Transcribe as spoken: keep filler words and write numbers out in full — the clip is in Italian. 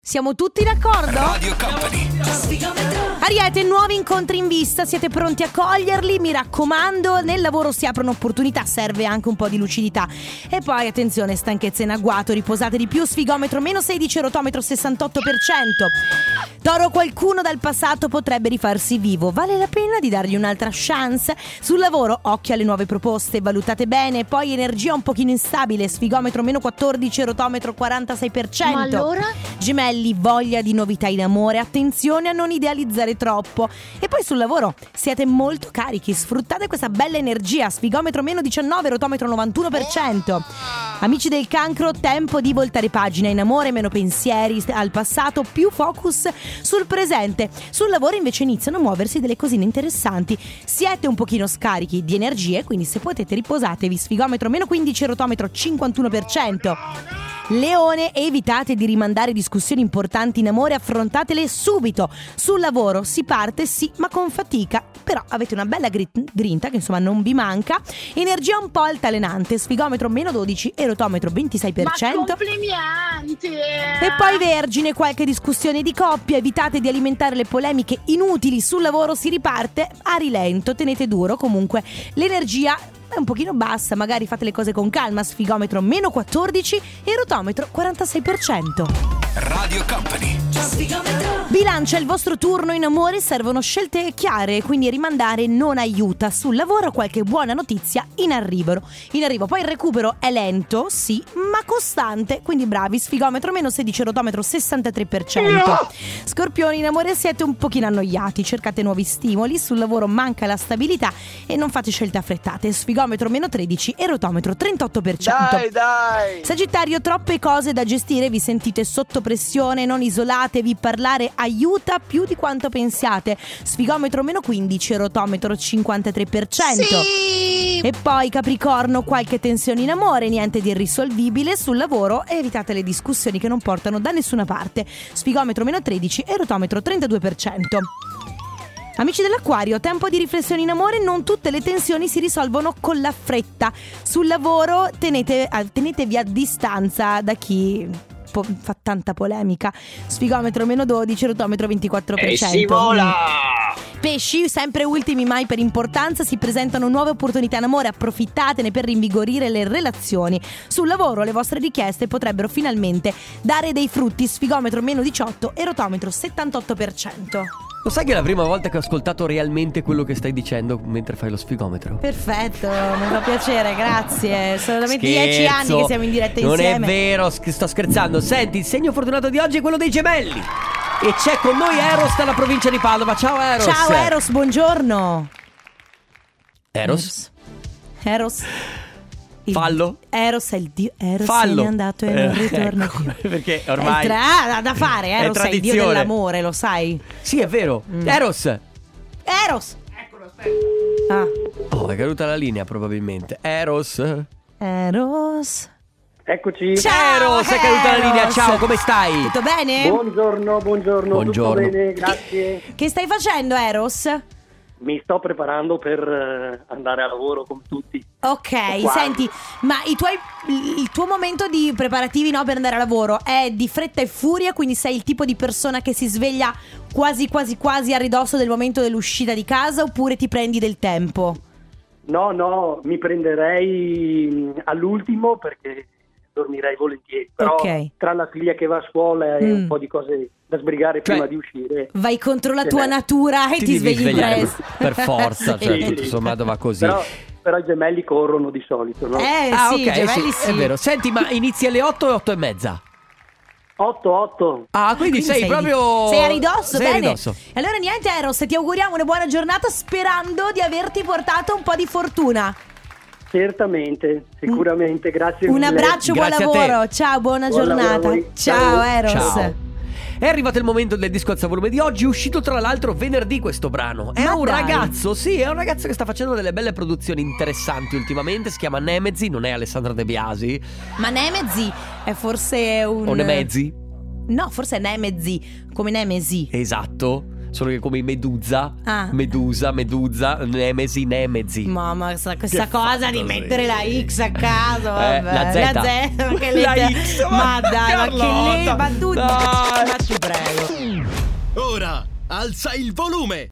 Siamo tutti d'accordo? Radio Company. Ariete, nuovi incontri in vista, siete pronti a coglierli? Mi raccomando, nel lavoro si aprono opportunità, serve anche un po' di lucidità. E poi attenzione, stanchezza in agguato, riposate di più, sfigometro meno sedici, rotometro sessantotto per cento. Toro, qualcuno dal passato potrebbe rifarsi vivo, vale la pena di dargli un'altra chance? Sul lavoro, occhio alle nuove proposte, valutate bene. Poi energia un pochino instabile, sfigometro meno quattordici, rotometro quarantasei per cento. Ma allora? Gemelli, voglia di novità in amore, attenzione a non idealizzare troppo. E poi sul lavoro siete molto carichi, sfruttate questa bella energia, sfigometro meno diciannove, rotometro novantuno per cento. Amici del Cancro, tempo di voltare pagina, in amore meno pensieri al passato, più focus sul presente. Sul lavoro invece iniziano a muoversi delle cosine interessanti, siete un pochino scarichi di energie, quindi se potete riposatevi, sfigometro meno quindici, rotometro cinquantuno per cento. Leone, evitate di rimandare discussioni importanti in amore, affrontatele subito. Sul lavoro si parte sì, ma con fatica, però avete una bella grinta che insomma non vi manca. Energia un po' altalenante, sfigometro meno dodici e rotometro ventisei per cento. Ma complimenti! E poi Vergine, qualche discussione di coppia, evitate di alimentare le polemiche inutili. Sul lavoro si riparte a rilento, tenete duro, comunque l'energia è un pochino bassa, magari fate le cose con calma, sfigometro meno quattordici e rotometro quarantasei per cento. Radio Company. Bilancia, il vostro turno in amore, servono scelte chiare, quindi rimandare non aiuta. Sul lavoro qualche buona notizia in arrivo. In arrivo, poi il recupero è lento, sì, ma costante, quindi bravi, sfigometro meno sedici, rotometro sessantatré per cento. No! Scorpioni, in amore siete un pochino annoiati, cercate nuovi stimoli, sul lavoro manca la stabilità e non fate scelte affrettate, sfigometro meno tredici e rotometro trentotto per cento. Dai, dai! Sagittario, troppe cose da gestire, vi sentite sotto pressione, non isolatevi, parlare aiuta più di quanto pensiate, sfigometro meno quindici, rotometro cinquantatré per cento. Sì! E poi Capricorno, qualche tensione in amore, niente di irrisolvibile. Sul lavoro evitate le discussioni che non portano da nessuna parte, sfigometro meno tredici e rotometro trentadue per cento. Amici dell'Acquario, tempo di riflessione in amore, non tutte le tensioni si risolvono con la fretta. Sul lavoro tenete, tenetevi a distanza da chi po- fa tanta polemica, sfigometro meno dodici, rotometro ventiquattro per cento. E si vola! Pesci, sempre ultimi mai per importanza, si presentano nuove opportunità in amore, approfittatene per rinvigorire le relazioni. Sul lavoro le vostre richieste potrebbero finalmente dare dei frutti, sfigometro meno diciotto e rotometro settantotto per cento. Lo sai che è la prima volta che ho ascoltato realmente quello che stai dicendo mentre fai lo sfigometro? Perfetto, mi fa piacere, grazie. Sono veramente dieci anni che siamo in diretta non insieme. Non è vero, sto scherzando. Senti, il segno fortunato di oggi è quello dei gemelli. E c'è con noi Eros dalla provincia di Padova. Ciao Eros. Ciao Eros, buongiorno. Eros? Eros. Il Fallo? Eros è il dio. Eros Fallo. se n'è andato e non Eh, ritorna ecco, più. perché ormai è tra- da fare, Eros è, è il dio tradizione. dell'amore, lo sai? Sì, è vero. Mm. Eros. Eros. Eccolo, aspetta. Ah. Oh, è caduta la linea probabilmente. Eros. Eros. Eccoci. Ciao, Eros, è caduta la linea. Ciao, come stai? Tutto bene? Buongiorno, buongiorno. Buongiorno. Tutto bene, grazie. Che stai facendo, Eros? Mi sto preparando per eh, andare a lavoro come tutti. Ok, Quasi. senti, ma i tuoi, il tuo momento di preparativi, no, per andare a lavoro è di fretta e furia, quindi sei il tipo di persona che si sveglia quasi quasi quasi a ridosso del momento dell'uscita di casa, oppure ti prendi del tempo? No, no, mi prenderei mh, all'ultimo perché dormirei volentieri. Però Ok. tra la figlia che va a scuola e Mm. un po' di cose da sbrigare Cioè- prima di uscire. Vai contro la Sì, tua beh. natura e ti, devi svegli svegliare presto. per forza, Sì. cioè tutto sommato va così. Però, però i gemelli corrono di solito, no? Eh ah, sì, ok, gemelli sì, sì. è vero. Senti, ma inizi alle otto e otto e mezza? otto otto. Ah, quindi, sei, proprio sei a ridosso, sei a bene. ridosso. Allora niente Eros, ti auguriamo una buona giornata sperando di averti portato un po' di fortuna. Certamente, sicuramente, grazie Un mille. abbraccio, buon Grazie a te. lavoro. Ciao, buona Buon lavoro a giornata. voi. Ciao, Ciao. Eros. Ciao. È arrivato il momento del disco alza volume di oggi, uscito tra l'altro venerdì questo brano. È Ma un dai. ragazzo, sì, è un ragazzo che sta facendo delle belle produzioni interessanti ultimamente. Si chiama Nemezi, non è Alessandra De Biasi. Ma Nemezi è forse un O Nemezi. No, forse è Nemezi, come Nemesi. Esatto. solo che come Medusa, Ah. Medusa, Medusa, Nemesi, Nemezi. Mamma, questa, questa Che cosa fatto, di sì. mettere la X a caso, Eh, vabbè. la Z. La Z, che La lettera- X, ma ma dai, ma che Carlotta, lei, ma tu, dai. ma ti prego. Ora alza il volume.